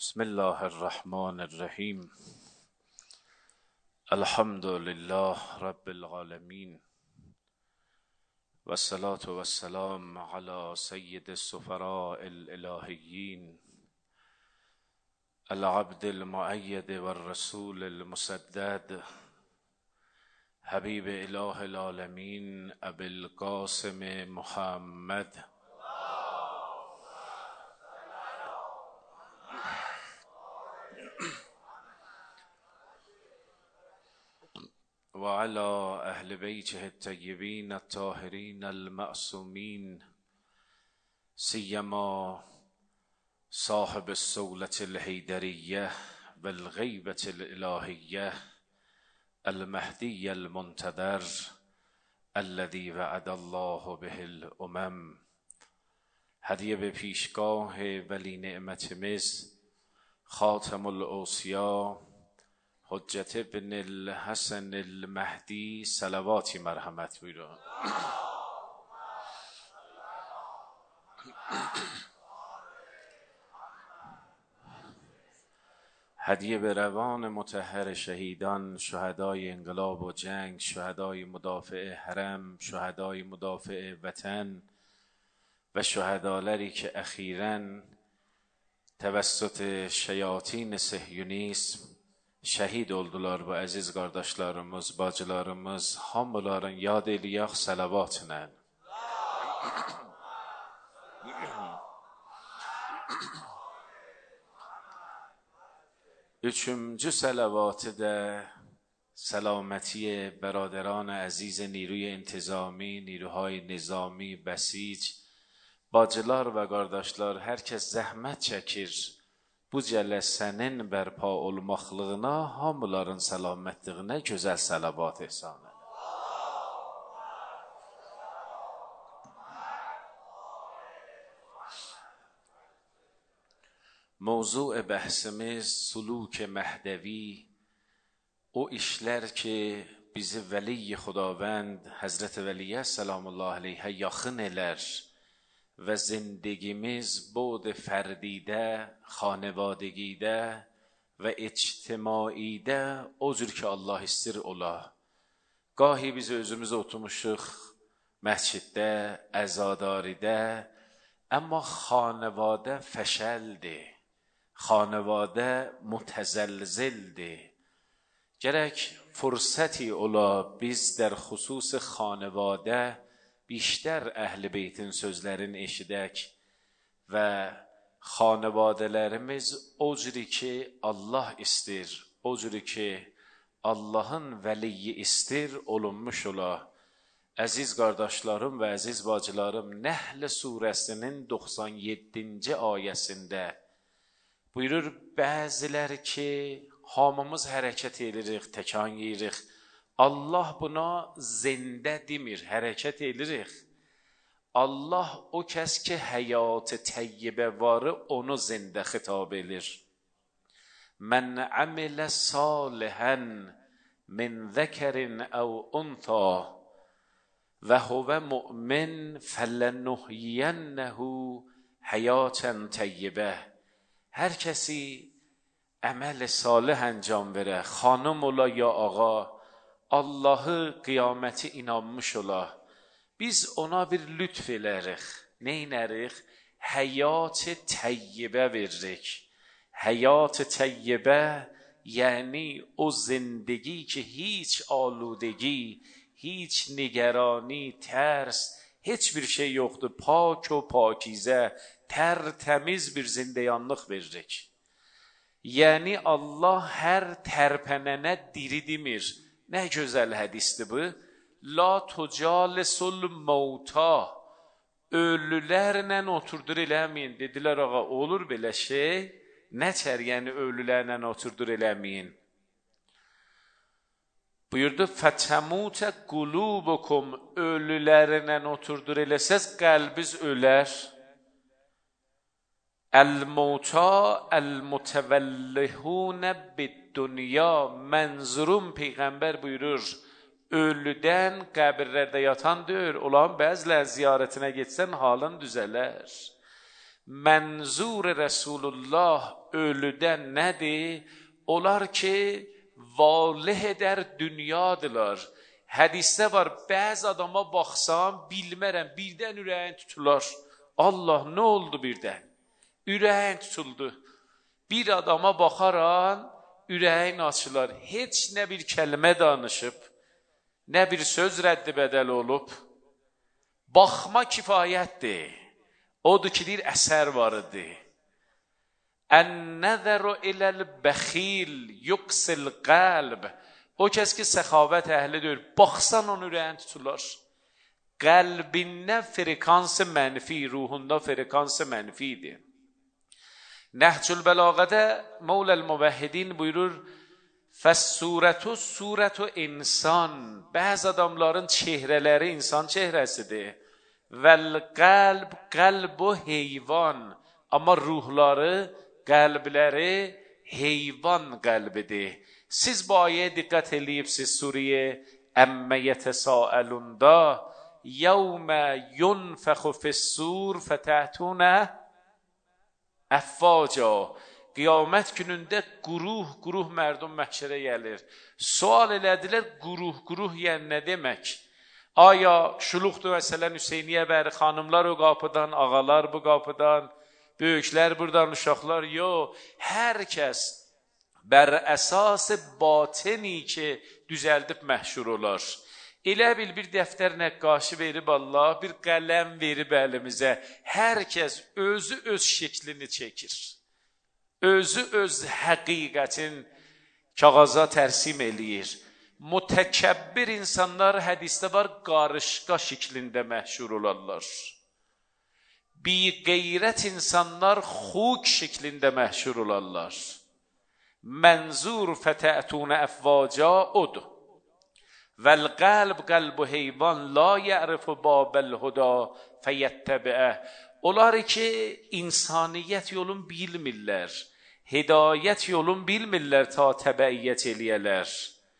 بسم الله الرحمن الرحیم. الحمد لله رب العالمین و الصلاة و السلام علی سید السفراء الالهیین العبد المؤید و الرسول المسدد حبیب اله العالمین ابی القاسم محمد و علی اهل بیته الطیبین الطاهرین المعصومین سیما صاحب الصولة الحیدریه و الغیبة الالهیه المهدی المنتظر الذی وعد الله به الامم. هدیه به پیشگاه ولی نعمت مز خاتم الاوصیا حجت ابن الحسن المهدی صلواتی مرحمت بایرد. هدیه به روان مطهر شهیدان، شهدای انقلاب و جنگ، شهدای مدافع حرم، شهدای مدافع وطن و شهدالری که اخیراً توسط شیاطین صهیونیسم şəhid oldular bu əziz qardaşlarımız, bacılarımız, hamıların yad eləyək salavatla. Üçüncü salavatı da سلامتی برادران عزیز نیروی انتظامی، نیروهای نظامی بسیج، bacılar və qardaşlar, hər kəs zəhmət çəkir. Bu cələsənin bərpa olmaqlığına, hamıların salamətliyinə gözəl salavat ehsan edir. Mövzu bəhsimiz suluk məhdəvi, o işlər ki bizi vəli xudavənd Həzrət Vəliyyə səlamullah aleyhə yaxın elər و زندگیمیز بود فردیده، خانوادگیده و اجتماعیده o cür ki Allah istir ola. Gahi biz özümüz oturmuşuq məsciddə, əzadaridə, amma xanəvadə fəşəldir, xanəvadə mutəzəlzildir. Gərək fürsəti ola biz در خصوص xanəvadə بیشتر اهل بیتin sözlərini eşidək və xanəvadələrimiz o cür ki Allah istir, o cür ki Allahın vəliyi istir olunmuş ola. Əziz qardaşlarım və əziz bacılarım, Nəhl surəsinin 97-ci ayəsində buyurur, bəziləri ki hamımız hərəkət edirik, təkan yeyirik, Allah buna zində demir, hərəkət edirik. Allah o kəs ki həyat təyyibə varı onu zində xitab edir. Mən amilə salihən min zəkərin əv untha və huvə mümin fəllənuhyənnəhu həyatən təyyibə. Hər kəsi əməl salih əncam verə, xanım ola ya ağa, Allahı qiyaməti inanmış ola, biz ona bir lütf elərik. Neynərik? Həyat-ı təyyibə veririk. Həyat-ı təyyibə yəni o zindگی ki hiç aludگی, hiç niگرانی، ترس، heç bir şey yoxdur. Pak و پاکیزə, tərtəmiz bir zindeyanlıq veririk. Yəni Allah hər tərpənənə diri demir. Nə gözəl hədisdir bu. La tucalisul mauta, ölülərlə oturdur eləməyin. Dedilər ağa olur belə şey. Nəçər yəni ölülərlə oturdur eləməyin. Buyurdu fətəmutə qulubukum, ölülərlə oturdur eləsəz qəlbiz ölər. Əl-mauta əl-mutəvəllihunə bid-dünya. Mənzurum Peyğəmbər buyurur, ölüdən qəbirlərdə yatan deyir, olan bəzilə ziyarətinə getsən halın düzələr. Mənzur Rəsulullah ölüdən nədir? Onlar ki, valih edər dünyadırlar. Hədisdə var, bəzi adama baxsam, bilmərəm, birdən ürəyin tutular. Allah, nə oldu birdən? Ürəyin tutuldu. Bir adama baxaran, ürəyin açılar. Heç nə bir kəlmə danışıb, nə bir söz rəddi bədəl olub. Baxma kifayətdir. Odur ki, deyir, əsər var idi. Ən-nəzəru iləl-bəxil yuqsil qəlb. O kəs ki, səxavət əhlidir, baxsan onun ürəyin tutular. Qəlbində frekansı mənfi, ruhunda frekansı mənfidir. Nəhcül Bəlağədə Mevləl Müvəhhidin buyurur, Fəs-surətu surətu insan. Bəzi adamların çehrələri insan çehrəsidir. Vəl-qəlb qəlbu heyvan. Amma ruhları, qəlbləri heyvan qəlbidir. Siz bu ayəyə diqqət eləyibsiz Suriyə Əmmə yətəsəəlunda yevmə yunfəxu fis-sur fətətunə əffaca. Qiyamət günündə quruh mərdum məhşərə gəlir. Sual elədilər, quruh yəni nə demək? Aya şuluqdur məsələn Hüseyniyə bəri xanımlar o qapıdan, ağalar bu qapıdan, böyüklər buradan, uşaqlar, yox. Hər kəs bər əsası batini ki, düzəldib məhşur olar. Elə bil bir dəftər nəqqaşı verib Allah, bir qələm verib əlimizə. Hər kəs özü öz şəklini çəkir. Özü öz həqiqətin kağaza tərsim eləyir. Mütəkəbbir insanlar hədisdə var, qarışqa şəklində məhşur olarlar. Bi-qeyrət insanlar xuk şəklində məhşur olarlar. Mənzur fətətunə əfvaca odur. Vəl-qəlb qəlbu heyvan la ya'rifu babəl-huda fəyəttəbiə. Onlar ki, insaniyyət yolun bilmirlər, hidayət yolun bilmirlər ta təbəiyyət eləyələr.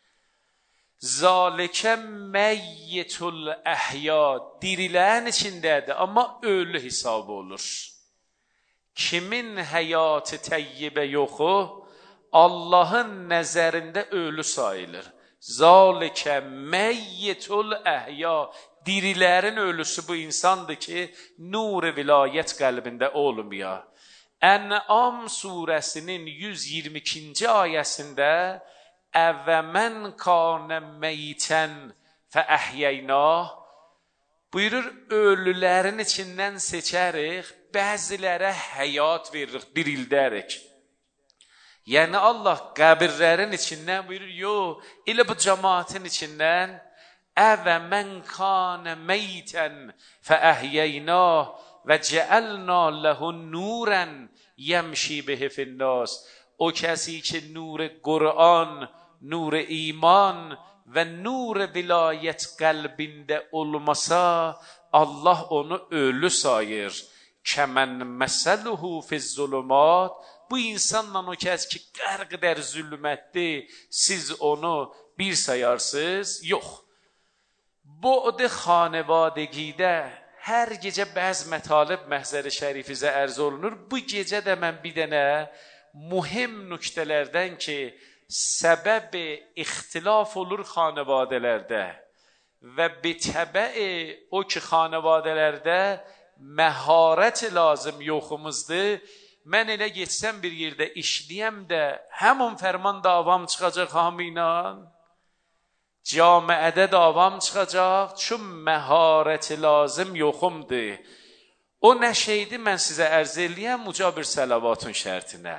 Zalikə məyyitül əhya, dirilərin içindədir, amma ölü hesab olur. Kimin həyatı təyyibə yoxu, Allahın nəzərində ölü sayılır. Zalikə məyyitül əhya, dirilərin ölüsü bu insandır ki, nur-i vilayət qəlbində olmuyor. Ən'am surəsinin 122-ci ayəsində əvəmən kanə meytən fəəhyəynah buyurur, ölülərin içindən seçərik, bəzilərə həyat veririk, dirildərik. Yəni Allah qəbirlərin içindən buyurur, yox, elə bu cəmaatın içindən əvəmən kanə meytən fəəhyəynah və cəəlna ləhun nurən yəmşi bihi finnaz. O kəsi ki nur Qur'an, nur iman və nur vilayət qəlbində olmasa, Allah onu ölü sayır. Kəmən məsəluhu fiz-zulumat. Bu insanla o kəs ki qərq edər zülmətdir, siz onu bir sayarsınız, yox. Bu da xanevadəgidə hər gecə bəzi mətalib məhzəri şərifizə ərz olunur. Bu gecə də mən bir dənə mühüm nüktələrdən ki, səbəb ixtilaf olur xanevadələrdə və bitəbəi o ki xanevadələrdə məharət lazım yoxumuzdur. Mən elə geçsəm bir yerdə işləyəm də həmun fərman davam çıxacaq hamıyla. Camiədə davam çıxacaq, çün məharəti lazım yoxumdur. O nə şeydir, mən sizə ərz eləyəm, uca bir səlavatun şərtinə.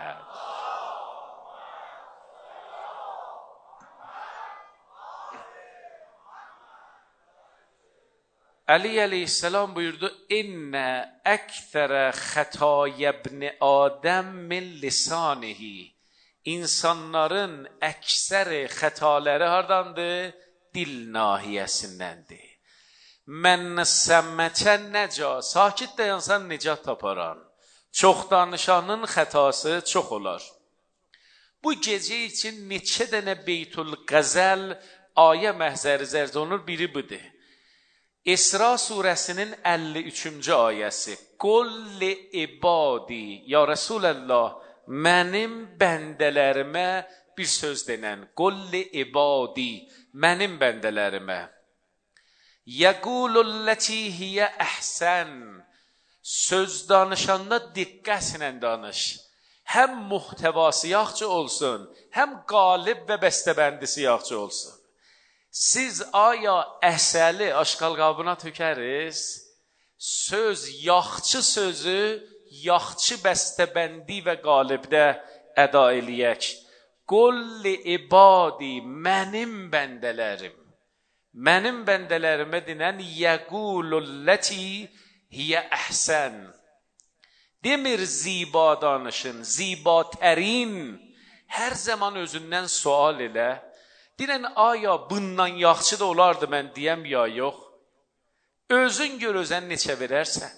Əli əleyhissalam buyurdu, İnnə əktərə xətayəbni Adəm min lisanihi. İnsanların əksəri xətaları hardandır? Dil nahiyəsindəndir. Mən səmmətə nəca, sakit dayansan nicat taparan. Çox danışanın xətası çox olar. Bu gecə üçün neçə dənə Beytül Qəzəl ayə məhzəri zərz olunur, biri budur. İsra surəsinin 53-cü ayəsi. Qul ibadi, ya Resulallah, mənim bəndələrimə bir söz denən. Qul ibadi, mənim bəndələrimə. Yəqulullati hiyə əhsən. Söz danışanda diqqətlə danış. Həm muhtevası yaxşı olsun, həm qalib və bəstəbəndisi yaxşı olsun. Siz aya əsəli aşqalqabına tökəriz, söz yaxşı sözü, yaxşı bəstəbəndi və qalibdə əda eləyək. Qul ibadi, mənim bəndələrim. Mənim bəndələrimə dinən yəqulullati hiyə əhsən. Demir ziba danışın, zibatərin. Hər zaman özündən sual elə. Deyən, aya bundan yaxşı da olardı mən deyəm ya yox. Özün gör özən neçə verərsən.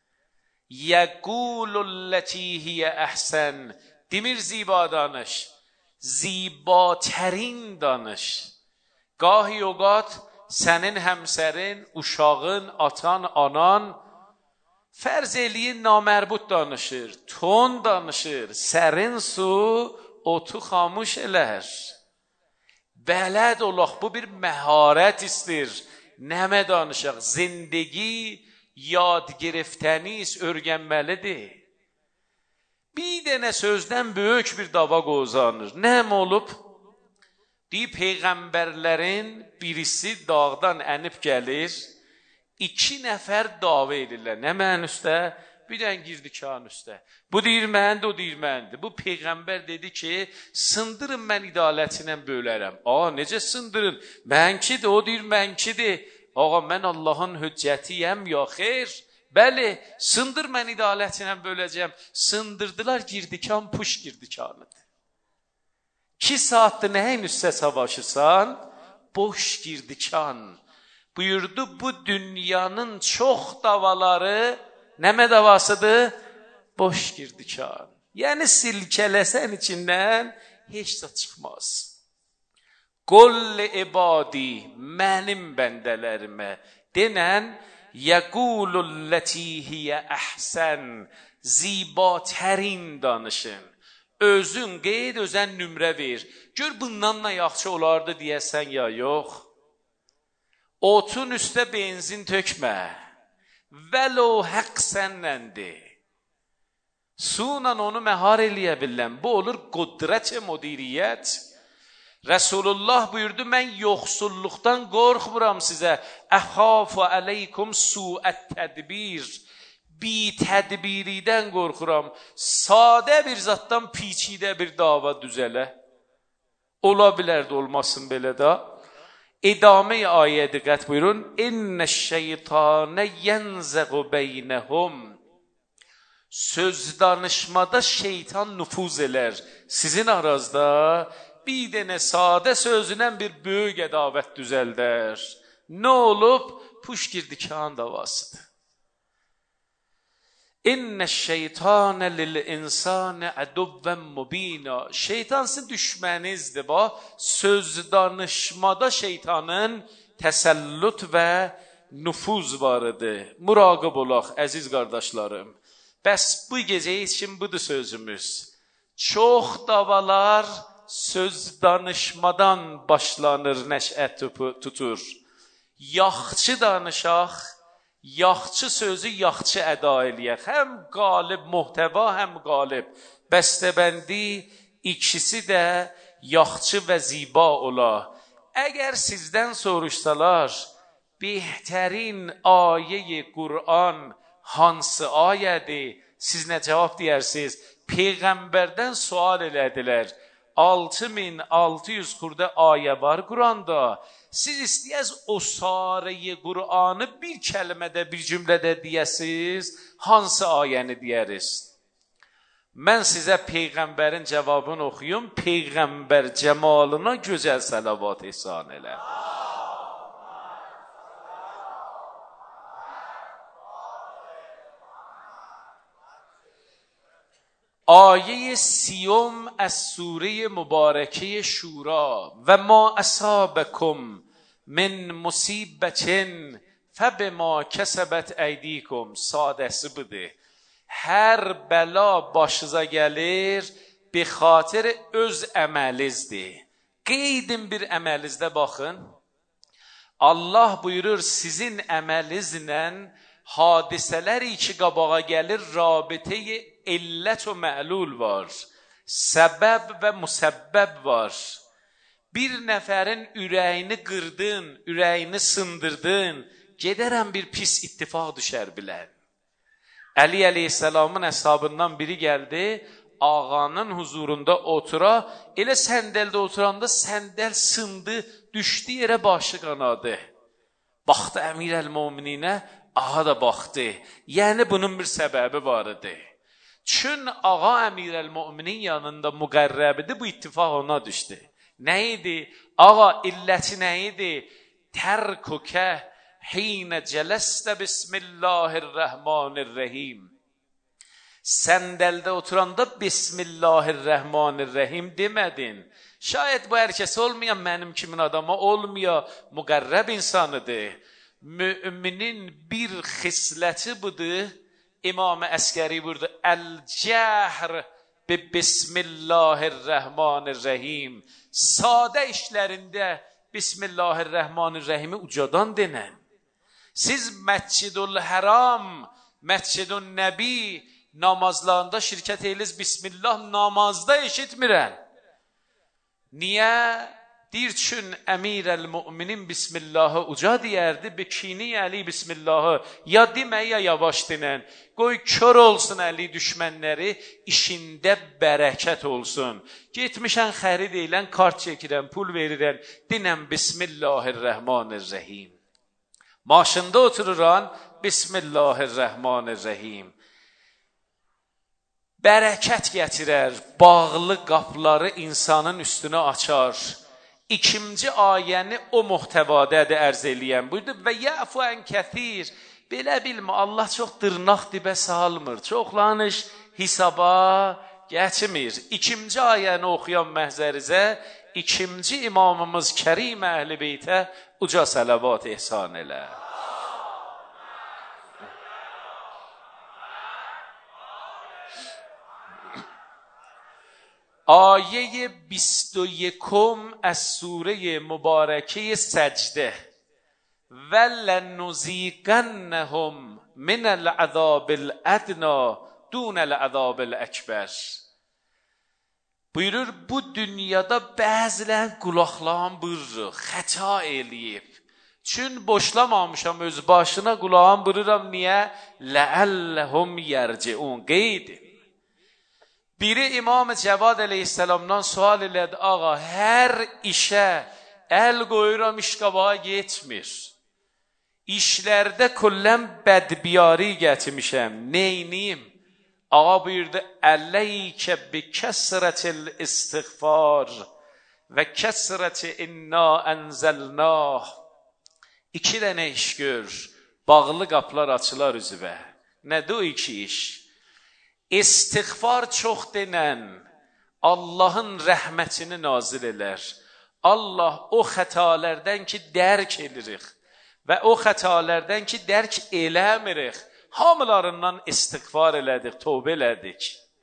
Yəqulullati hiyə əhsən. Demir ziba danış, zibatərin danış. Gahi oqat sənin həmsərin, uşağın, atan, anan fərz eləyin namərbud danışır, ton danışır, sərin su otu xamuş elər. Bələd olaq, bu bir məharət istir. Nəmə danışaq, zindagi yad giriftəniz, örgənməlidir. Bir dənə sözdən böyük bir dava qozanır. Nəm olub? Deyib, peyğəmbərlərin birisi dağdan ənib gəlir, 2 nəfər dava edirlər. Nə mən üstə? Bir dən girdi kan üstə. Bu deyir məndir, o deyir məndir. Bu peyğəmbər dedi ki, sındırın mən idalətinə bölərəm. Necə sındırın? Mənkidir, o deyir mənkidir. Mən Allahın hüccətiyəm ya xeyr. Bəli, sındır mən idalətinə böləcəm. Sındırdılar, girdi kan, puş girdi kanıdır. 2 saatdir nəyin üstə savaşırsan? Boş girdi kan. Buyurdu, bu dünyanın çox davaları nəmə davasıdır? Boş girdi kan. Yəni silkələsən içindən heç də çıxmaz. Qul ibadi, mənim bəndələrimə denən, yəqulullati hiyə əhsən, zibatərin danışın. Özün qeyd, özən nümrə ver. Gör bundan da yaxşı olardı deyəsən ya yox. Otun üstə benzin tökmə. Vəlo həq sənnəndir. Suyla onu məhar eləyə bilən. Bu olur qudrət-i müdiriyyət. Resulullah buyurdu, mən yoxsulluqdan qorxmuram sizə. Əxafu əleykum su'ət tədbir. Bi tədbiridən qorxuram. Sadə bir zatdan piçidə bir dava düzələ. Ola bilərdi, olmasın belə də. İdame-i ayə diqqət buyurun. İnnəş-şeytanə yənzəqu beynəhum. Söz danışmada şeytan nüfuz elər. Sizin arazda bir dənə sadə sözündən bir böyük ədavət düzəldər. Nə olub? Puş girdi kan davasıdır. İnnəş-şeytanə lil-insanə əduvvən mubina. Şeytan sizin düşmənizdir. Söz danışmada şeytanın təsəllüt və nüfuz varıdır. Muraqib olaq, əziz qardaşlarım. Bəs bu gecə için budur sözümüz. Çox davalar söz danışmadan başlanır, nəşət tutur. Yaxşı danışaq, yaxşı sözü yaxşı əda eləyək. Həm qalib muhtəva, həm qalib bəstəbəndi, ikisi də yaxşı və ziba ola. Əgər sizdən soruşsalar, behtərin ayə-i Qur'an hansı ayədir? Siz nə cavab deyərsiniz? Peyğəmbərdən sual elədilər. 6600 xurda ayə var Qur'anda. Siz istəyəz o sarəyi Qur'anı bir kəlmədə, bir cümlədə deyəsiz, hansı ayəni deyəriz? Mən sizə Peyğəmbərin cavabını oxuyum, Peyğəmbər cəmalına gözəl salavat ihsan elə. آیه 30 از سوره مبارکه شورا و ما اصابکم من مصیبت فَبِمَا كَسَبَتْ اَيْدِيكُمْ sadəsi budur. Hər bəla başınıza gəlir, bi xatir öz əməlinizdir. Qeydin bir əməlinizdə baxın. Allah buyurur, sizin əməlinizlə hadisələr ki qabağa gəlir, rabitə-i illət və məlul var. Səbəb və müsəbbəb var. Bir nəfərin ürəyini qırdın, ürəyini sındırdın, gedərəm bir pis ittifaq düşər bilən. Əli əleyhissalamın əshabından biri gəldi, ağanın huzurunda otura, elə səndəldə oturanda səndəl sındı, düşdü yerə başı qanadı. Baxdı əmir əl-mümininə, ağa da baxdı. Yəni bunun bir səbəbi var idi. Çün ağa əmir əl-müminin yanında müqərrəbidir, bu ittifaq ona düşdü. Nə idi? Ağa illəti nə idi? Tərkukə hinə cələstə bismillahirrahmanirrahim. Səndəldə oturanda bismillahirrahmanirrahim demədin. Şayət bu hər kəs olmayan, mənim kimin adama olmayan müqərrəb insanıdır. Müminin bir xisləti budur. İmam Əskəri burada əl-cəhr bi bismillahirrahmanirrahim. Sadə işlərində bismillahirrahmanirrahimi ucadan denən. Siz Məscidül-Həram, Məscidün-Nəbi namazlarında şirkət eyliz, bismillah namazda eşitmirən. Niyə? Deyir çün əmir əl-müminin bismillahı uca deyərdi, bikini əli bismillahı ya demə ya yavaş denən. Qoy kör olsun əli düşmənləri, işində bərəkət olsun. Getmişən xərid eylən, kart çəkirən, pul verirən, dinən bismillahirrahmanirrahim. Maşında otururan, bismillahirrahmanirrahim. Bərəkət gətirər, bağlı qapıları insanın üstünə açar. İkinci ayəni o muhtəvadədə ərz eləyən buyurdu. Və yəfu ən kəthir. Belə bilmə, Allah çox dırnaq dibə salmır. Çoxlanış hesaba geçmir. İkinci ayəni oxuyan məhzərizə, ikinci imamımız Kərim Əhl-i Beytə uca salavat ihsan elə. آیه 21 از سوره مبارکه سجده وَلَنُذِيقَنَّهُمْ مِنَ الْعَذَابِ الْأَدْنَى دُونَ الْعَذَابِ الْأَكْبَرِ buyurur, bu dünyada bəzilən qulaqlarım bırır, xəta eləyib. Çün boşlamamışam öz başına, qulağım bırıram, niyə? لَعَلَّهُمْ يَرْجِعُونَ qeyd. Biri İmam-ı Cəvad əleyhissalamdan sual elədi, ağa, hər işə əl qoyuram, iş qabağa getmir. İşlərdə küllən bədbiyari gətirmişəm, neyniyim? Ağa buyurdu, Əleykə bi kəsrətil istiğfar və kəsrəti inna ənzəlnah. İki dənə iş gör, bağlı qapılar açılar üzvə. Nədir o iki iş? İstiğfar çox denən Allahın rəhmətini nazil elər. Allah o xətalərdən ki dərk edirik və o xətalərdən ki dərk eləmirik, hamılarından istiğfar elədik, tövbə elədik.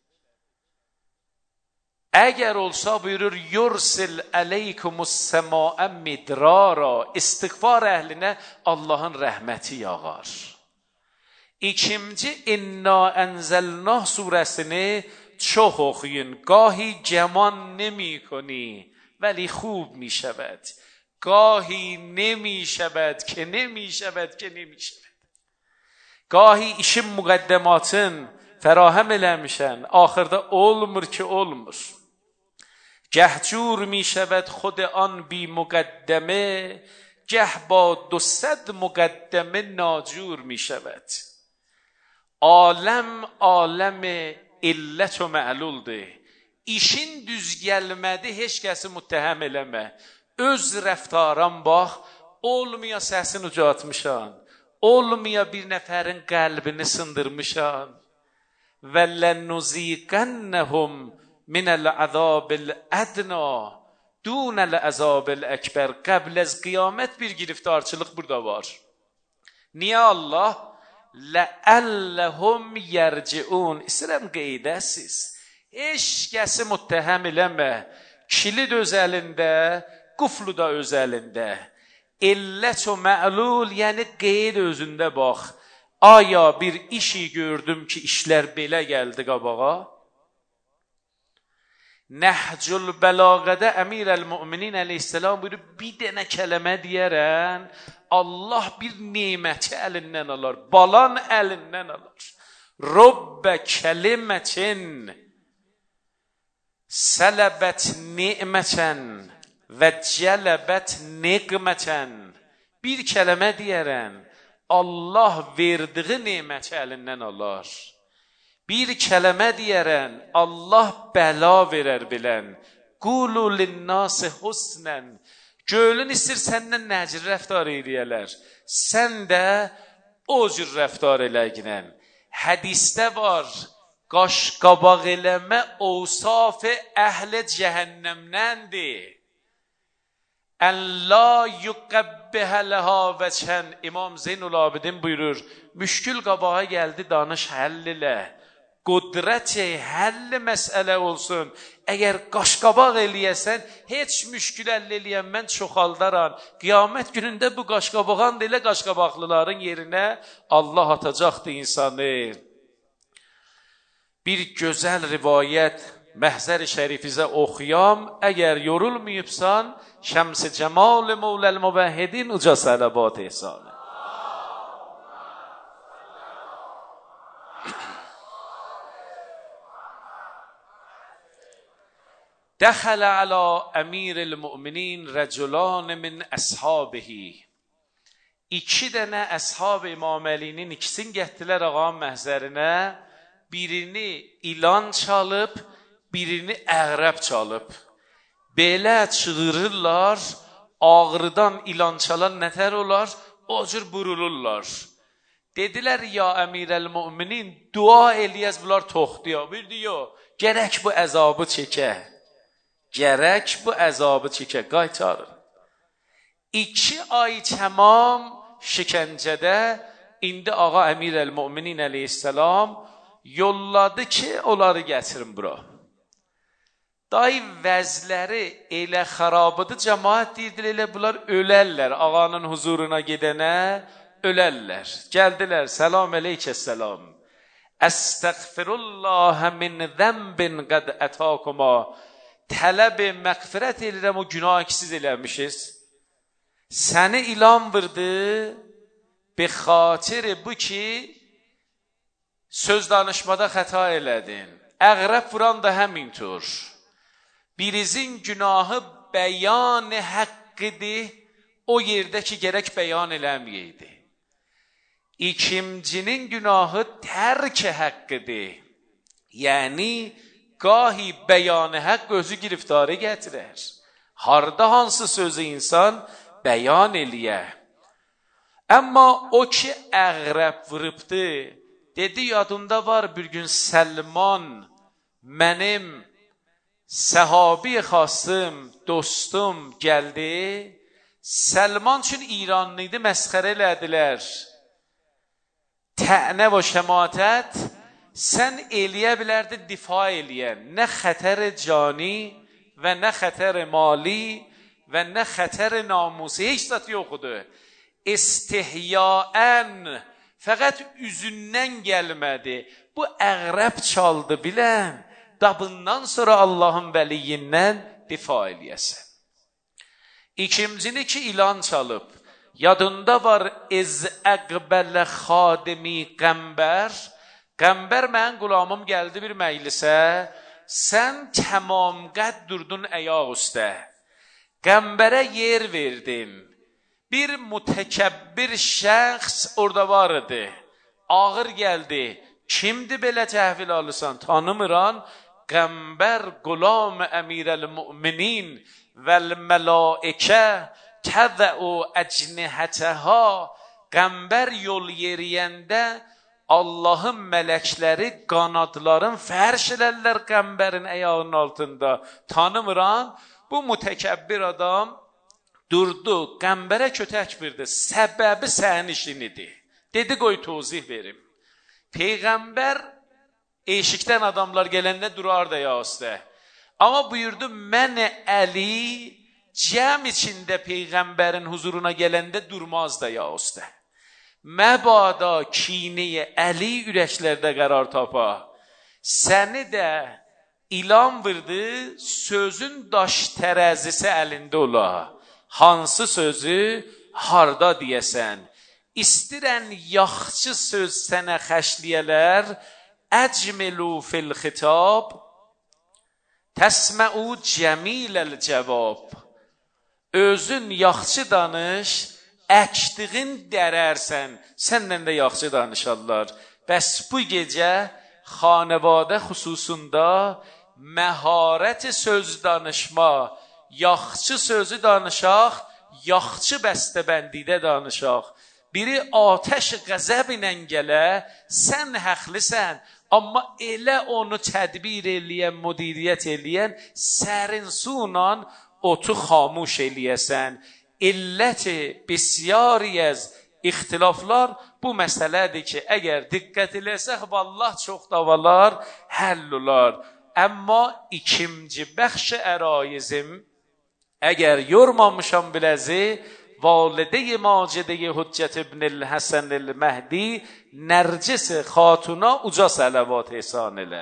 Əgər olsa buyurur, yursil əleykumus səmaə midrara, istiğfar əhlinə Allahın rəhməti yağar. İkinci İnna Ənzəlnah surəsini çox oxuyun. Gahi cəman nemi koni vəli xub mi şəbəd. Gahi nemi şəbəd ki nemi şəbəd ki nemi şəbəd. Gahi işin müqəddəmatın fərahəm eləmişən, axırda olmur ki olmur. Gəhcur mi şəbəd xud an bi müqəddəmə, gəh ba 200 müqəddəmə nacur mi şəbəd. Aləm illət və məluldur. İşin düz gəlmədi, heç kəsi müttəhəm eləmə. Öz rəftaran bax, olmaya səsini ucatmışan, olmaya bir nəfərin qəlbini sındırmışan. Və lənnuziqannəhum minəl-əzabil ədna dunəl-əzabil əkbər. Qəbl əz qiyamət bir giriftarçılıq burada var. Niyə Allah? Ləəlləhum yərciun. İstəyirəm qeydəsiz. Heç kəsi müttəhəm eləmə. Kilid öz əlində, quflu da öz əlində. İllət o məlul, yəni qeyd özündə bax. Aya bir işi gördüm ki, işlər belə gəldi qabağa? Nəhcül bəlağədə Əmirəl-Müminin əleyhissalam buyurub, bir dənə kələmə deyərən, Allah bir neməti əlindən alar, balan əlindən alar. Robbə kəlimətin sələbət ni'mətən və cələbət niqmətən. Bir kələmə deyərən, Allah verdiği neməti əlindən alar. Bir kələmə deyərən, Allah bəla verər bilən. Qulu linnâsi husnən. Gölün istir səndən nəcir rəftar eləyələr. Sən də o cür rəftar eləyinən. Hədisdə var, qaş-qabaq eləmə ovsaf-ı əhl-i cəhənnəmdəndir. Ən la yuqəbbihə ləhə vəçən. İmam Zeynul-Abidin buyurur, müşkül qabağa gəldi, danış həll ilə. Qudrət-i həll məsələ olsun. Əgər qaşqabaq eləyəsən, heç müşkül əllə eləyən mən çoxaldaran. Qiyamət günündə bu qaşqabağan deyilə qaşqabaqlıların yerinə Allah atacaqdı insanı. Bir gözəl rivayət Məhzər-i Şərifizə oxuyam. Əgər yorulmayıbsan, Şəms-i Cəmal-i Mevləl-Müvəhhidin uca sələbat ehsanı. دخل على امیر المؤمنین رجلان من اصحابه. İki dənə əshab İmam Əlinin ikisini gətirdilər ağanın məhzərinə. Birini ilan çalıb, birini əqrəb çalıb. Belə çığırırlar, ağrıdan ilan çalan nətər olar? O cür burulurlar. Dedilər, ya Əmirəl-Müminin, dua eləyəz bunlar toxtuya. Bir diyor, gərək bu əzabı çəkə. Gərək bu əzabı çəkə, qaytarır. 2 ay tamam şikəncədə indi ağa Əmirəl-Müminin əleyhissalam yolladı ki, onları gətirin bura. Dayı vəzləri elə xarabıdır, cəmaət deyirdir, elə bunlar ölərlər, ağanın huzuruna gedənə ölərlər. Gəldilər, səlam aleykəssalam. Əstəğfirullahə min zəmbin qəd ətəkuma. Tələb məğfirət edirəm, o günah ki siz eləmişiz. Səni ilan vurdu, be xatir bu ki, söz danışmada xəta elədin. Əqrəb vuran da həmintur. Birinizin günahı bəyan haqqıdır, o yerdə ki, gərək bəyan eləməyəydi. İkincinin günahı tərk haqqıdır. Yəni, gahi bəyanı haqq özü giriftarı gətirər. Harda hansı sözü insan bəyan eləyə. Amma o ki əqrəb vurubdu, dedi yadımda var bir gün Səlman mənim səhabi xasım, dostum gəldi. Səlman üçün İranlı idi, məsxərə elədilər. Tənə və şəmatət sən eləyə bilərdi difa eləyən. Nə xətər cani və nə xətər mali və nə xətər namusi. Heç zat yoxudur. İstihyaən fəqət üzündən gəlmədi. Bu əqrəb çaldı bilən. Dabından sonra Allahın vəliyindən difa eləyəsən. İkincini ki ilan çalıb. Yadında var ez əqbələ xadimi qəmbər. Qəmbər mən qulamım gəldi bir məclisə. Sən tamam qəd durdun əyaq üstə. Qəmbərə yer verdin. Bir mütəkəbbir şəxs orada var idi. Ağır gəldi. Kimdi belə təhvil alırsan? Tanımıran. Qəmbər qulam Əmirəl-Müminin vəl-mələikə təzəu əcnihətəhə. Qəmbər yol yeriyəndə Allahın mələkləri qanadların fərş elərlər qəmbərin əyağının altında. Tanımıran. Bu mütəkəbbir adam durdu, qəmbərə kötək verdi. Səbəbi sənin işinidir. Dedi qoy tozih verim. Peyğəmbər eşikdən adamlar gələndə durardı ya üstə. Amma buyurdu, mən Əli cəm içində Peyğəmbərin huzuruna gələndə durmaz da ya üstə. Məbada kini Əli ürəklərdə qərar tapa. Səni də ilan vurdu, sözün daş tərəzisi əlində ola. Hansı sözü harda deyəsən? İstirən yaxşı söz sənə xəşliyələr, əcmilu fil xitab, təsməu cəmiləl cavab. Özün yaxşı danış, əkdiğin dərərsən, səndən də yaxşı danışarlar. Bəs bu gecə xanəvadə xüsusunda məharət söz danışma, yaxşı sözü danışaq, yaxşı bəstəbəndidə danışaq. Biri ateş qəzəb ilə gələ, sən həqlisən, amma elə onu tədbir eləyən, müdiriyyət eləyən, sərin suyla otu xamuş eləyəsən. İlləti bisyari az ixtilaflar bu məsələdir ki, əgər diqqət eləsək, vallah çox davalar həll olar. Amma ikinci bəxş ərayizim, əgər yormamışam biləzi, validə-i macidə-i Hüccət ibn Həsən el-Məhdi Nərcis xatuna uca sələvat ehsan elə.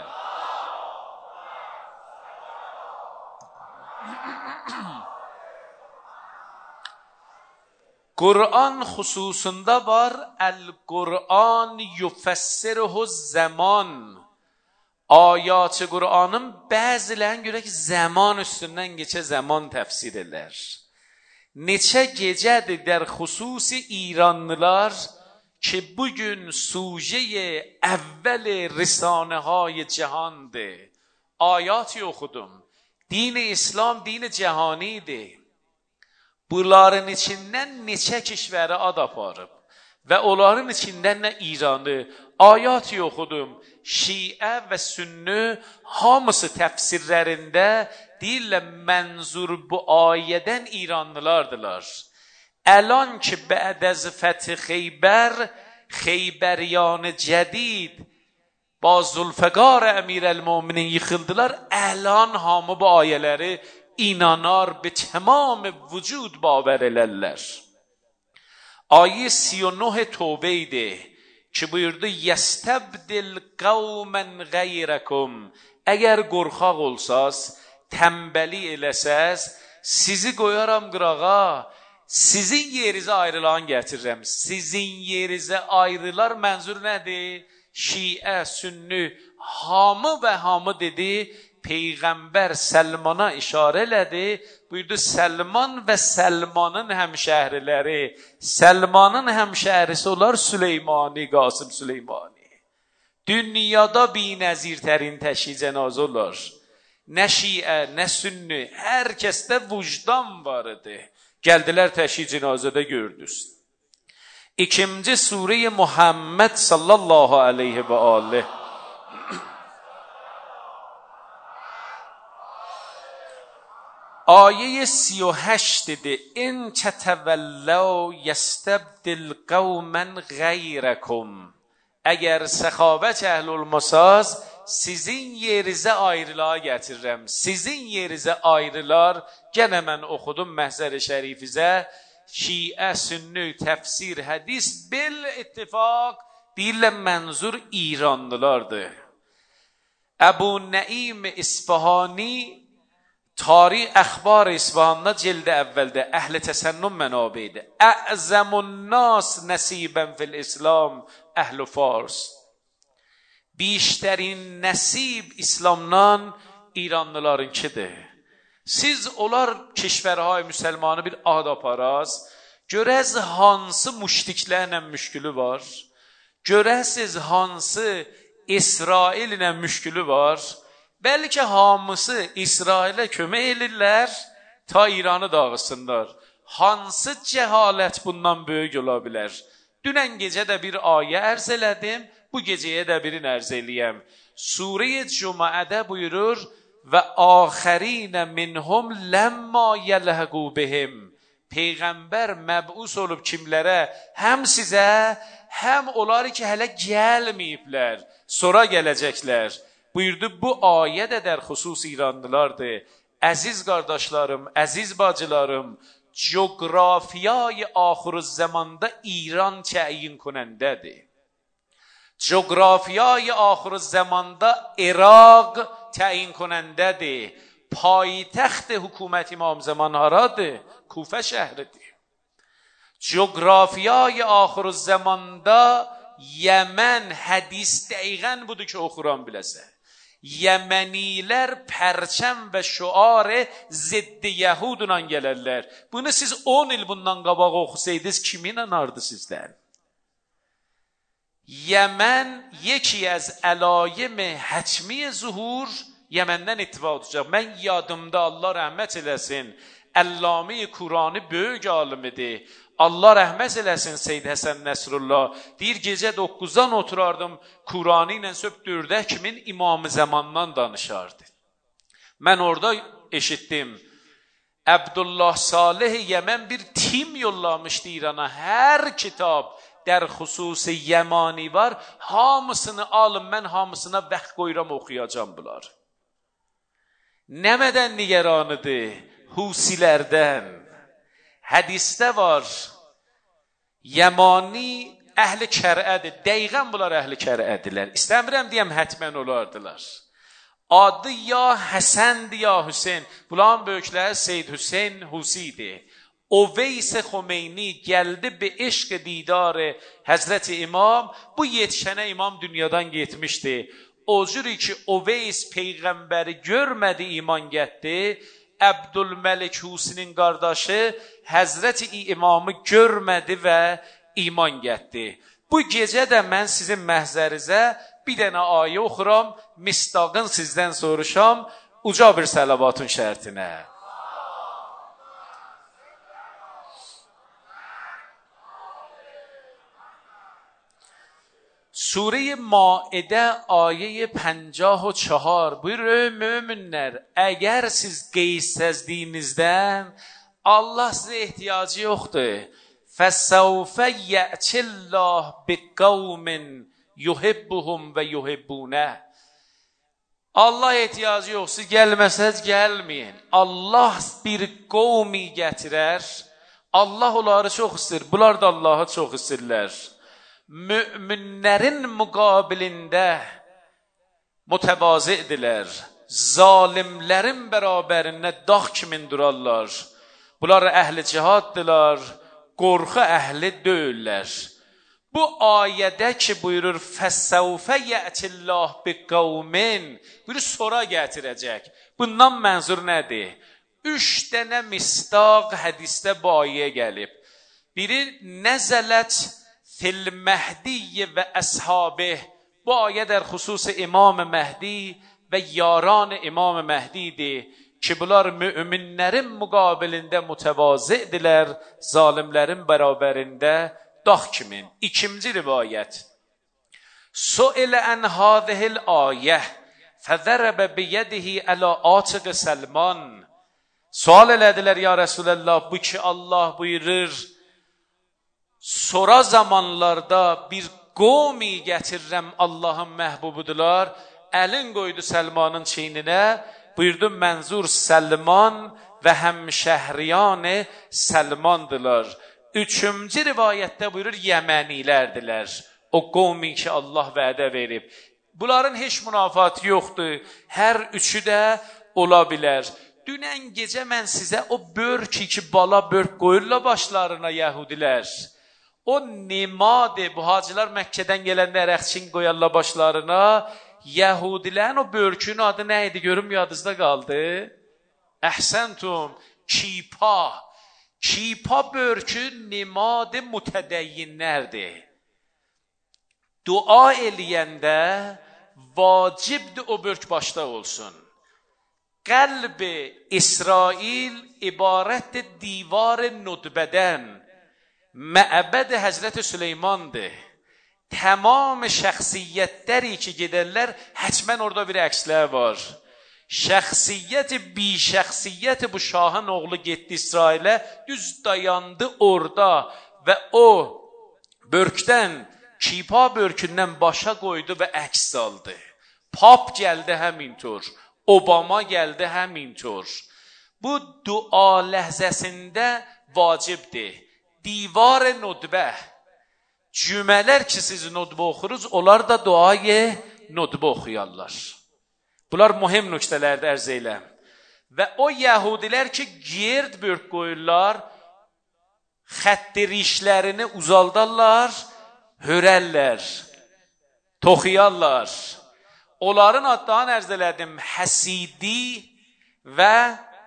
Kur'an xüsusunda var, Əl-Qur'an yufəssiruhu zaman. Ayat-ı Qur'anın bəzilərin görə ki, zaman üstündən keçə zaman təfsir edər. Neçə gecədir der xüsusi İranlılar ki bugün suje əvvəl risanəهای cihandır. Ayati oxudum. Din İslam din cihanidir. Bunların içindən neçə kişvəri ad aparıb və onların içindən nə İranı. Ayati oxudum. Şiə və Sünni hamısı təfsirlərində deyirlər mənzur bu ayədən İranlılardılar. Əlan ki bəd az fəth Xeybər, Xeybəriyan cədid با Zülfiqar Əmirəl-Möminin yıxıldılar. Əlan hamı bu ayələri inanar به تمام vücud باور elərlər. Ayə 39 Tövbə idi ki buyurdu yestebdil qavmen gayrakum. Əgər qorxaq olsaz, təmbəli eləsəz, sizi qoyaram qırağa, sizin yerinizə ayrılan gətirirəm. Sizin yerinizə ayrılar mənzur nədir? Şiə, Sünni, hamı və hamı dedi. Peyğəmbər Səlmana işarə elədi. Buyurdu Səlman və Səlmanın həmşəhriləri. Səlmanın həmşəhrisi olar Süleymani, Qasım Süleymani. Dünyada binəzirtərin təşhi cənazə olar. Nə şiə, nə sünni, hər kəsdə vicdan var idi. Gəldilər təşhi cənazədə gördünüz. İkinci Sure-i Muhammed sallallahu aleyhi və aleyh. آیه 38 dedi. این تتولوا یستبدل قوما غیرکم. Əgər səxavət əhlulmasaz, sizin yerinizə ayrılığa gətirirəm. Sizin yerinizə ayrılar. Gənə mən oxudum məhzər-i şərifizə. Şiə, Sünni, təfsir, hədis, bil ittifaq deyirlər mənzur İranlılardır. Əbu Nəim İsfahani Tarih əxbar İsfahan'da cildə əvvəldə əhl-i təsənnüm mənabeydi. Ə'zəmun nas nəsibən fil İslam əhl-i Fars. Biştərin nəsib İslamdan İranlılarınkidir. Siz olar keşvərhay müsəlmanı bir ad aparaz, görəz hansı müşriklərlə müşkülü var, görəsiz hansı İsraillə müşkülü var, bəlkə hamısı İsrailə kömək edirlər, ta İranı dağısınlar. Hansı cəhalət bundan böyük ola bilər? Dünən gecə də bir ayə ərz elədim, bu gecəyə də birini ərz eləyəm. Sure-i Cüməədə buyurur, və axərinə minhum ləmma yəlhəqu bihim. Peyğəmbər məbus olub kimlərə? Həm sizə, həm onlar ki hələ gəlməyiblər, sonra gələcəklər. Buyurdu, bu ayə də der xüsus İranlılardır. Əziz qardaşlarım, əziz bacılarım, coğrafiyayı axırüzzəmanda İran təyin konəndədir. Coğrafiyayı axırüzzəmanda İraq təyin konəndədir. Payitəxt hökumət İmam Zaman haradır? Kufə şəhridir. Coğrafiyayı axırüzzəmanda Yemen, hədis dəqiqən budur ki, oxuram biləsən. Yemenilər pərçəm və şuarı ziddi Yəhudla gələrlər. Bunu siz 10 il bundan qabaq oxusaydınız, kim inanardı sizdən? Yemen yeki az əlayim hətmi zuhur Yemen'den ittiba olacaq. Mən yadımda, Allah rəhmət eləsin, Əlləmi Kurani böyük alimidir. Allah rəhmət eləsin Seyyid Həsən Nəsrullah. Deyir, gecə 9-dan oturardım, Kurani ilə söhb 4-ə kimin İmam-ı Zamandan danışardı. Mən orada eşitdim. Abdullah Salih Yemen bir tim yollamışdı İrana. Hər kitab der xüsusi Yemani var. Hamısını alın, mən hamısına vaxt qoyuram, oxuyacam bunlar. Nəmədən nigeranıdır? Husilərdən. Hədisdə var, Yemani əhli kərədir. Dəqiqən bunlar əhli kərədirlər. İstəmirəm deyəm, hətmən olardılar. Adı ya Həsəndir, ya Hüseyin. Bunların böyükləri Seyyid Hüseyin Husidir. Uveys Xomeyni gəldi be eşq didarı Həzrəti İmam. Bu yetişənə İmam dünyadan getmişdi. O cüri ki, Uveys peyğəmbəri görmədi, iman getdi. Əbdülməlik Husinin qardaşı Həzrəti İmamı görmədi və iman getdi. Bu gecə də mən sizin məhzərinizə bir dənə ayə oxuram, mistaqın sizdən soruşam, uca bir səlavatun şərtinə. Sure-i Maidə ayə 54 buyurur, möminlər, əgər siz qeysəzdiyinizdən Allah sizə ehtiyacı yoxdur. فَسَوْفَ يَأْتِ اللّٰهُ بِقَوْمٍ يُحِبُّهُمْ وَيُحِبُّونَهُ. Allah ehtiyacı yox, siz gəlməsəz gəlməyin. Allah bir qovmi gətirər. Allah onları çox istəyir. Bunlar da Allahı çox istəyirlər. Müminlərin müqabilində mütəvazidirlər. Zalimlərin bərabərində dağ kimi durarlar. Bunlar əhli cihaddırlar, qorxu əhli deyirlər. Bu ayədə ki buyurur, فَسَوْفَ يَأْتِ اللّٰهُ بِقَوْمٍ, buyurur, sonra gətirəcək. Bundan mənzur nədir? 3 dənə mistaq hədisdə bu ayəyə gəlib. Biri, nəzələt fil Məhdi və əshabih. Bu ayə der xüsusi İmam Məhdi və yaran İmam Məhdidir ki, bunlar müminlərin müqabilində mütəvazidirlər, zalimlərin bərabərində dağ kimin. İkinci rivayət. Su'ilə ən hâzihil ayə fəzərəbə biyədihi ələ atiq Səlman. Sual elədilər, ya Resulallah, bu ki Allah buyurur, sonra zamanlarda bir qovmi gətirirəm, Allahın məhbubudular. Əlin qoydu Səlmanın çiyninə, buyurdu, mənzur Səlman və həmşəhriyan Səlmandılar. Üçüncü rivayətdə buyurur, Yəmənilərdilər. O qovmi ki Allah vədə verib. Bunların heç münafatı yoxdur. Hər üçü də ola bilər. Dünən gecə mən sizə o börk ki bala börk qoyurlar başlarına Yəhudilər. O nimadır, bu hacılar Məkkədən gələndə ərəqçin qoyarlar başlarına. Yəhudilərin o börkünün adı nə idi? Görüm yadınızda qaldı. Əhsəntum, kipa. Kipa börkü nimadı mütədəyyinlərdir. Dua eləyəndə vacibdir o börk başda olsun. Qəlb-i İsrail ibarətdir divar-ı nudbədən. Məbəd Həzrət Süleymandır. Tamam şəxsiyyətləri ki gedərlər, həçmən orada bir əkslər var. Şəxsiyyəti, bi şəxsiyyəti bu şahın oğlu getdi İsrailə, düz dayandı orada və o börkdən kipa börkündən başa qoydu və əks aldı. Pap gəldi həmintor, Obama gəldi həmintor. Bu dua ləhzəsində vacibdir. Divar nudbə, cümələr ki siz nudbə oxuruz, onlar da duayı nudbə oxuyarlar. Bunlar mühüm nöqtələrdə ərz eyləm. Və o yəhudilər ki gird börk qoyurlar, xəttirişlərini uzaldarlar, hörərlər, toxuyarlar. Onların adlarını ərz elədim, həsidi və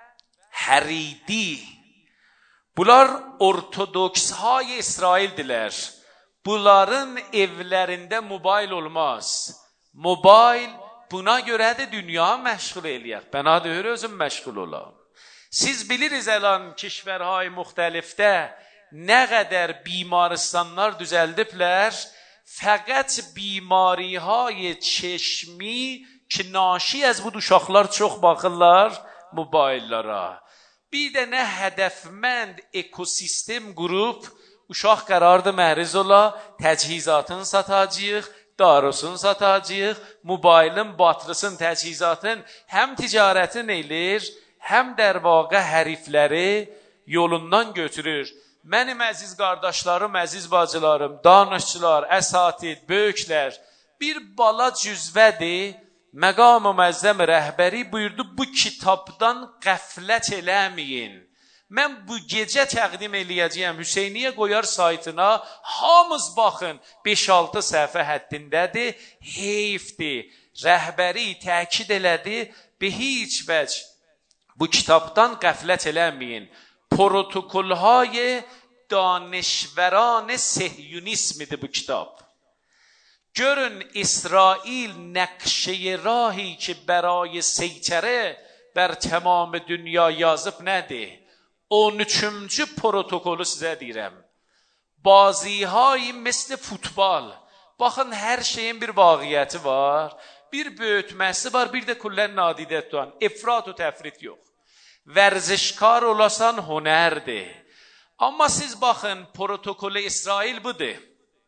həridi. Bunlar ortodoks hay İsraildirlər. Bunların evlərində mobil olmaz. Mobil buna görədir dünya məşğul eləyər. Bənadır özüm məşğul olam. Siz biliriz əlan kişvərhay müxtəlifdə nə qədər bimaristanlar düzəldiblər, fəqət bimarihay çeşmi ki naşi az bu uşaqlar çox baxırlar mobillara. Bir dənə hədəfmənd ekosistem qrup uşaq qərardı məhriz ola, təcihizatını satacaq, darusunu satacaq, mobilin, batrısın, təcihizatın həm ticarətin eləyir, həm dər vaqa hərifləri yolundan götürür. Mənim əziz qardaşlarım, əziz bacılarım, danışçılar, əsatid, böyüklər, bir bala cüzvədir, məqam-ı məzzəm rəhbəri buyurdu, bu kitabdan qəflət eləməyin. Mən bu gecə təqdim eləyəcəyəm, Hüseyniyə qoyar saytına, hamız baxın, 5-6 səhifə həddindədir, heyfdir, rəhbəri təkid elədi, bir heç vəc bu kitabdan qəflət eləməyin. Protokolهای دانشوران صهیونیسمdir bu kitab. Görün İsrail نقشه راهی که برای سیطره بر تمام dünya yazıb nədir? 13-cü protokolu sizə deyirəm. Bazihay مثل futbol. Baxın, hər şeyin bir vaqiyyəti var, bir böyütməsi var, bir də kullən nadidə tutan. İfrat və təfrit yox. Vərzişkar olasan hünərdir. Amma siz baxın, protokolü İsrail budur.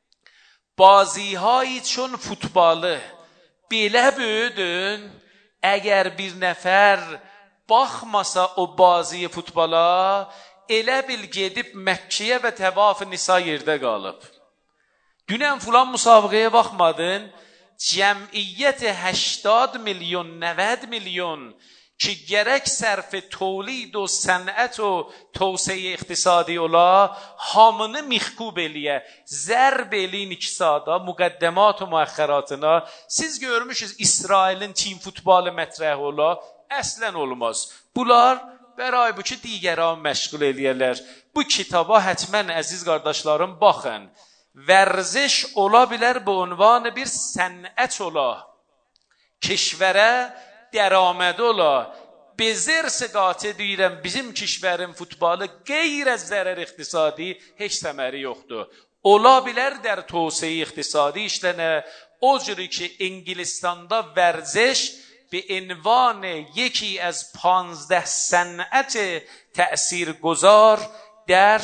Bazihay çün futbalı belə böyüdün, əgər bir nəfər baxmasa o baziyi futbala, elə bil gedib Məkkəyə və təvaf-ı nisa yerdə qalıb. Dünən filan müsabiqəyə baxmadın, cəmiyyət 80 milyon, 90 milyon ki gərək sərf tolid و sənət و توسعه اقتصادی ola, hamını mixkub eləyə, zərb eləyin iktisada, müqəddəmat و müəxxəratına. Siz görmüşsünüz İsrailin Çin futbalı mətrəh ola, əslən olmaz. Bunlar bəray bu ki digərə məşğul eləyərlər. Bu kitaba hətmən əziz qardaşlarım baxın. Vərziş ola bilər bu ünvan bir sənət ola. Keşvərə dəraməd ola. Bezirsə qatı deyirəm, bizim kişvərin futbalı qeyr az zərər iqtisadi heç səməri yoxdur. Ola bilər dər توسعه iqtisadi işlənə, o cürü ki İngilistanda vərziş به عنوان یکی از 15 صنعت تأثیرگذار در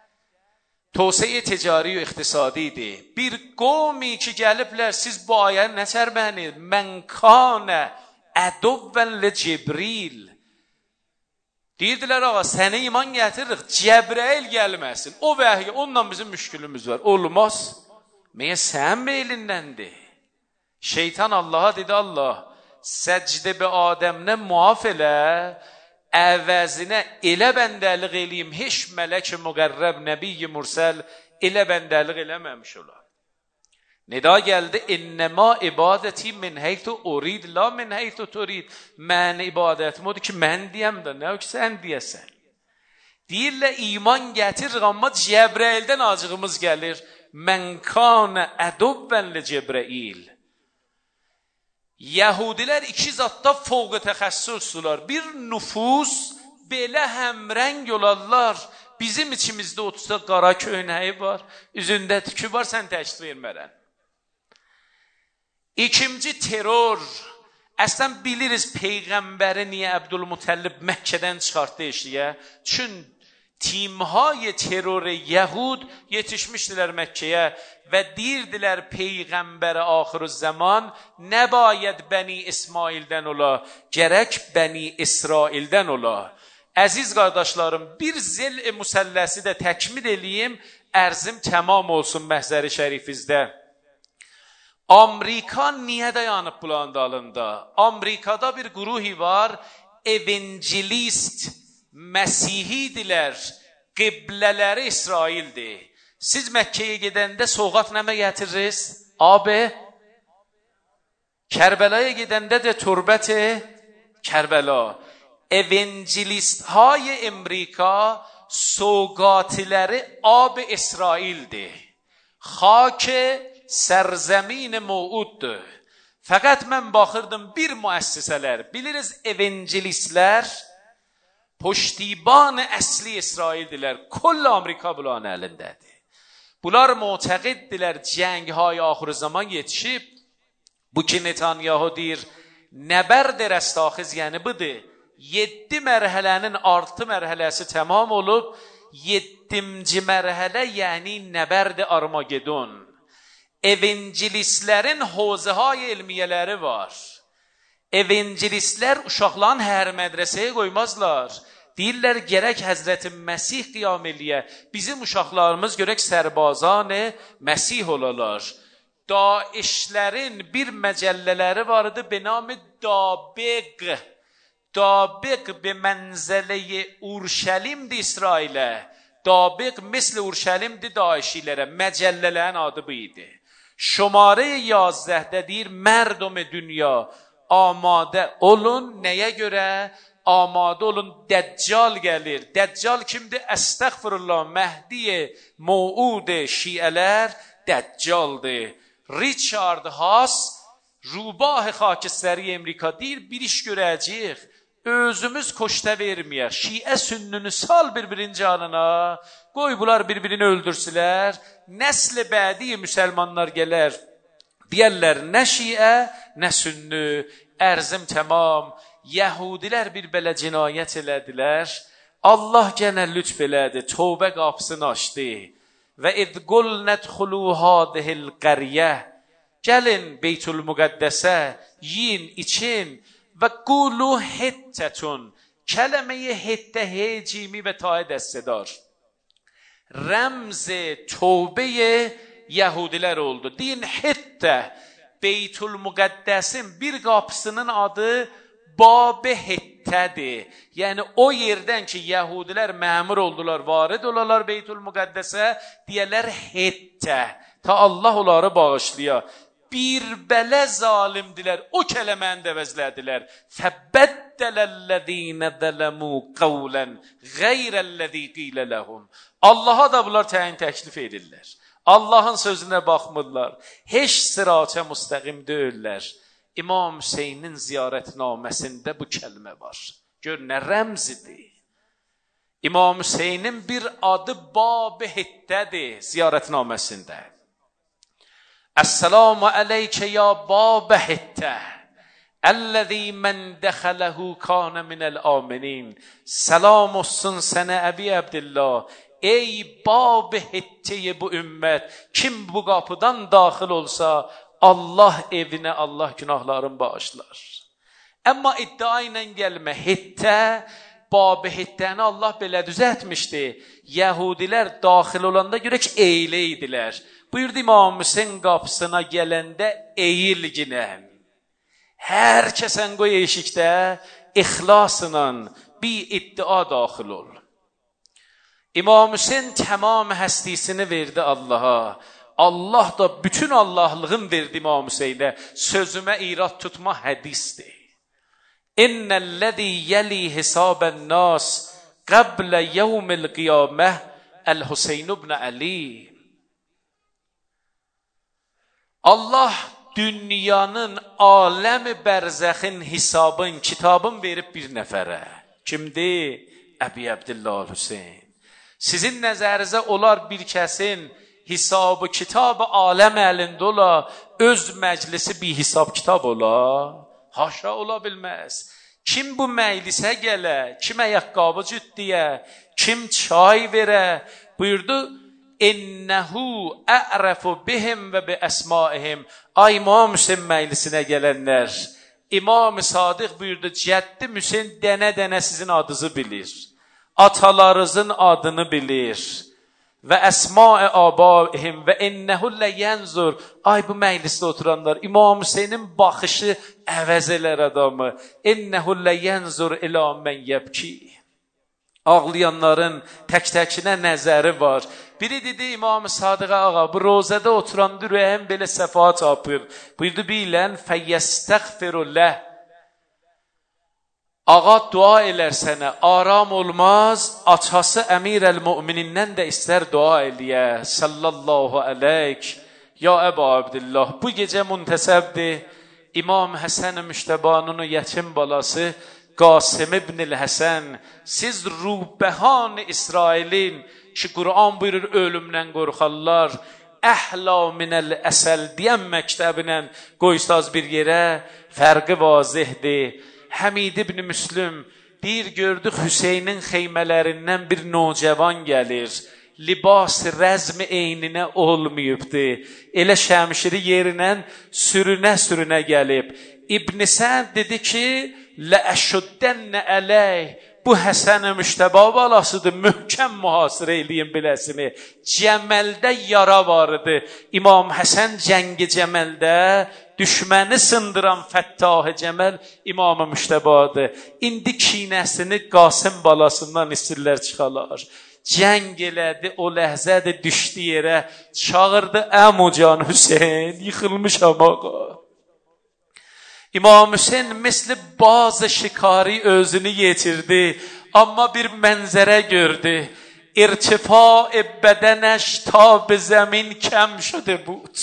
توسعه تجاری و اقتصادی ده. Bir قومی که gəliblər, siz bu ayəni nə çərmənir? Mən kanə əduvvən li Cibril. Deyirdilər, ağa, sənə iman gətiririk, Cəbrəil gəlməsin. O vəhiyə, onunla bizim müşkülümüz var. Olmaz. Məyə sən meylindəndir. Şeytan Allah'a dedi, Allah, səcdə bi Adəmlə muaf elə, əvəzinə elə bəndəliq eləyim, heç mələk-i müqərrəb, nəbiy-i mürsəl elə bəndəliq eləməmiş olar. Nida gəldi, innəma ibadəti min heytu urid, la min heytu turid. Mən ibadətim odur ki, mən deyəm də, nə o ki, sən deyəsən. Deyirlə, iman gətirir, amma Cəbrəildən acığımız gəlir. Mən kanə əduvvən li Cəbrəil. Yəhudilər iki zatda fövqə təxəssüsdülər. Bir nüfus belə həmrəng olarlar. Bizim içimizdə 30-da qara köynəyi var, üzündə tükü var, sən təşkil vermərən. İkinci terror. Əslən biliriz Peyğəmbəri niyə Əbdülmutəllib Məkkədən çıxartdı eşliyə? Çün timhay terör Yahud yetişmişdiler Mekke'ye və deyirdilər Peyğəmbər axır zaman nəbayəd Bəni İsmaildən ola, gərək Bəni İsraildən ola. Əziz qardaşlarım, bir zil-i müsəlləsi də təkmil eləyim, ərzim tamam olsun məhzəri şərifizdə. Amerika niyə dayanıb bulanın dalında? Amerikada bir gruhi var, evangelist, Məsihidirlər, qiblələri İsraildir. Siz Məkkəyə gedəndə soğat nəmə gətirirsiniz? Abi, Kərbəlaya gedəndə də türbət-i Kərbəla. Evangelist های امریکا سوگاتیləri آب İsraildir. خاک سرزمین موعودdur. Fəqət mən baxırdım bir müəssisələr, biliriz evangelistlər پشتیبان əsli İsraildirlər. Kull Amerika bunların əlindədir. Bunlar mu'təqiddirlər cəngهای axır zaman yetişib. Bu ki Netanyahu deyir, nəbərd rəstaxiz, yəni budur. 7 mərhələnin 6 mərhələsi tamam olub, 7-ci mərhələ yəni nəbərd Armagedon. Evangelistlərin hozəhay elmiyələri var. Evangelistlər uşaqların hər mədrəsəyə qoymazlar. Deyirlər, gərək Həzrəti Məsih qiyam eləyə. Bizim uşaqlarımız görək sərbazan-ı Məsih olalar. Daişlərin bir məcəllələri vardı, benamı Dabiq. Dabiq be mənzələ-i Urşəlimdir İsrailə. Dabiq misl Urşəlimdir Daişilərə. Məcəllələrin adı bu idi. Şumare 11-də deyir, mərdum dünya amadə olun. Nəyə görə? Amadə olun, Dəccal gəlir. Dəccal kimdir? Əstəğfirullah, Məhdi-i Mouud şiələr Dəccaldır. Richard Haas, Rubah Xakistəri Amerika deyir, bir iş görəcəyik. Özümüz koşta verməyək. Şiə sünnünü sal bir-birinin canına. Qoy bunlar bir-birini öldürsülər. Nəsl-i bədi müsəlmanlar gələr. Deyərlər, nə şiə, nə sünnü. Ərzim tamam. Yəhudilər bir belə cinayət elədilər. Allah gənə lütf elədi. Tövbə qapısını açdı. Və idqul nədxulu hadihil qəriyə. Gəlin Beytül Müqəddəsə, yiyin, için və qulu hittətun. Kələməyi hittə hecimi və taə dəstədar. Rəmz-i tövbəyə Yəhudilər oldu. Deyin hittə, Beytül Müqəddəsin bir qapısının adı Bab-ı Hittədir. Yəni o yerdən ki Yəhudilər məmur oldular, varid olalar Beytül Müqəddəsə, deyərlər hittə. Ta Allah onları bağışlaya. Bir belə zalimdilər, o kələməni də əvəzlədilər. Fəbəddələl-ləzīnə zələmû qavlən qeyrəl-ləzî qilə ləhum. Allaha da bunlar təyin təklif edirlər. Allahın sözünə baxmırlar. Heç sıratə müstəqim deyirlər. İmam Hüseynin ziyarətnaməsində bu kəlmə var. Gör nə rəmzidir. İmam Hüseynin bir adı Bab-ı Hittədir ziyarətnaməsində. Əssalamu əleykə ya Bab-ı Hittə. Əl-ləzî mən dəxələhu kanə minəl aminin. Salam olsun sənə Əbi Əbdillah. Ey Bab-ı Hittəyi bu ümmət. Kim bu qapıdan daxil olsa, Allah evinə, Allah günahlarını bağışlar. Amma iddia ilə gəlmə. Hittə, Bab-ı Hittəni Allah belə düzətmişdi. Yəhudilər daxil olanda görək eylə idilər. Buyurdu İmam Hüseyin qapısına gələndə eyilginə. Hər kəsən qoy eşikdə ixlasla bir iddia daxil ol. İmam Hüseyin tamam həstisini verdi Allaha. Allah da bütün Allahlığın verdi İmam Hüseyinə. Sözümə irad tutma hədisdir. İnnəl-ləzî yəli hisabən nas qəblə yevmil qiyamə Əl-Hüseyin ibn Ali. Allah dünyanın, aləmi bərzəxin hesabın, kitabın verib bir nəfərə. Kimdir? Əbi Əbdillah Hüseyin. Sizin nəzərinizə olar bir kəsin hesabı, kitabı aləm əlində ola, öz məclisi bir hesab kitab ola? Haşa ola bilməz. Kim bu məclisə gələ, kim ayaqqabı cütdiyə, kim çay verə, buyurdu, İnnehu a'rafu bihim və bi əsmaihim. Ay İmam Hüseyin məclisinə gələnlər, İmam Sadiq buyurdu, Cəddi Hüseyin dənə-dənə sizin adınızı bilir, atalarınızın adını bilir və əsma-i abaihim və innehu ləyənzur. Ay bu məclisdə oturanlar, İmam Hüseynin baxışı əvəz elər adamı. İnnehu ləyənzur ilə mən yəbki. Ağlayanların tək-təkinə nəzəri var. Biri dedi İmam Sadiqə, ağa, bu rozədə oturanda ürəyim belə səfa tapır. Buyurdu, bilən, fəyyəstəğfirulləh. Ağa dua elər sənə, aram olmaz, açası əmir-əl-müminindən də istər dua eləyə. Sallallahu aleyk. Ya Əbu Abdillah, bu gecə müntəsəbdir. İmam Həsən Müştəbanın yetim balası, Qasım ibn-i Həsən, siz ruhbəhan İsrailin ki, Quran buyurur, ölümdən qorxarlar, əhla minəl əsəl deyən məktəbinə qoysaz bir yerə, fərqi vazihdir. Həmid ibn Müslüm deyir, gördük Hüseynin xeymələrindən bir nocavan gəlir, libas rəzmi eyninə olmayıbdı, elə şəmişiri yerindən sürünə gəlib. İbn Səd dedi ki, ləəşuddənnə əleyh, bu Həsən-i Müştəba balasıdır, möhkəm mühasirə eləyin biləsini. Cəməldə yara vardı. İmam Həsən cəngi Cəməldə düşməni sındıran Fəttah-ı Cəməl İmam-ı Müştəbadır. İndi kinəsini Qasım balasından istirlər çıxalar. Cəng elədi, o ləhzədir, düşdü yerə, çağırdı, Əmucan Hüseyin, yıxılmışam ağa. İmam Hüseyin misli bazı şikari özünü yetirdi, amma bir mənzərə gördü. İrtifa-i bədənəş tab zəmin kəm şude بود.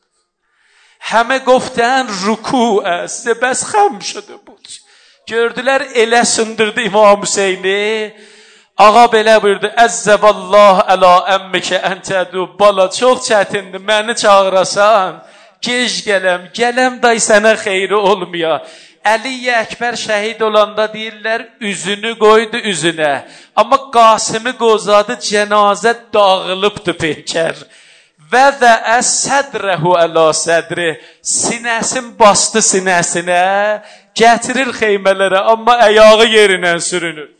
Həmə qoftən ruku است, bəs xəm şude بود. Gördülər, elə sındırdı İmam Hüseyini. Ağa belə buyurdu, Əzzəvallah əla əmmikə əntədu, bala çox çətindir, məni çağırasan. Gec gələm day sənə xeyri olmaya. Əli Əkbər şəhid olanda deyirlər, üzünü qoydu üzünə. Amma Qasımı qozadı, cənazə dağılıbdı peykər. Və də sədrəhu əla sədri, sinəsin bastı sinəsinə, gətirir xeymələrə, amma əyağı yerindən sürünür.